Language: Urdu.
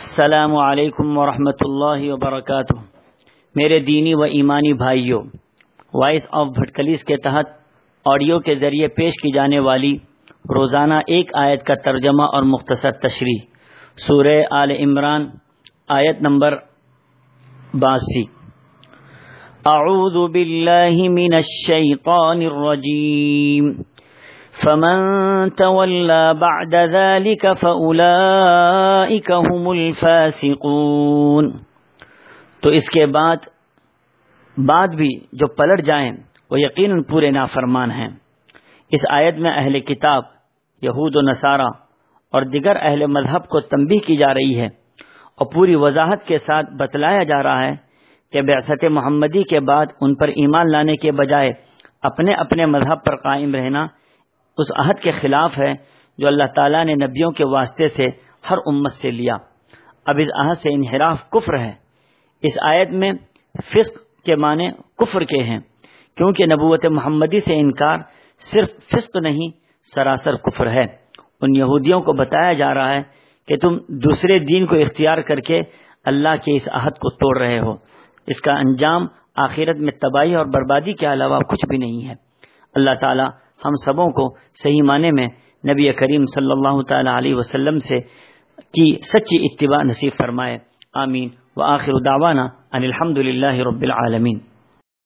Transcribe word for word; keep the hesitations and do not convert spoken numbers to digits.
السلام علیکم ورحمۃ اللہ وبرکاتہ۔ میرے دینی و ایمانی بھائیوں، وائس آف بھٹکلیس کے تحت آڈیو کے ذریعے پیش کی جانے والی روزانہ ایک آیت کا ترجمہ اور مختصر تشریح سورہ آل عمران آیت نمبر باسی۔ اعوذ باللہ من الشیطان الرجیم فمن تولى بعد ذلك فأولئك هم الفاسقون۔ تو اس کے بعد بعد بھی جو پلٹ جائیں وہ یقیناً پورے نافرمان ہیں۔ اس آیت میں اہل کتاب یہود و نصارہ اور دیگر اہل مذہب کو تنبیہ کی جا رہی ہے اور پوری وضاحت کے ساتھ بتلایا جا رہا ہے کہ بعثت محمدی کے بعد ان پر ایمان لانے کے بجائے اپنے اپنے مذہب پر قائم رہنا اس عہد کے خلاف ہے جو اللہ تعالیٰ نے نبیوں کے واسطے سے ہر امت سے لیا۔ اب اس عہد سے انحراف کفر ہے۔ اس آیت میں فسق کے معنی کفر کے ہیں، کیونکہ نبوت محمدی سے انکار صرف فسق نہیں سراسر کفر ہے۔ ان یہودیوں کو بتایا جا رہا ہے کہ تم دوسرے دین کو اختیار کر کے اللہ کے اس عہد کو توڑ رہے ہو، اس کا انجام آخرت میں تباہی اور بربادی کے علاوہ کچھ بھی نہیں ہے۔ اللہ تعالی ہم سبوں کو صحیح معنی میں نبی کریم صلی اللہ تعالی علیہ وسلم سے کی سچی اتباع نصیب فرمائے، آمین۔ وآخر دعوانا ان الحمد للہ رب العالمین۔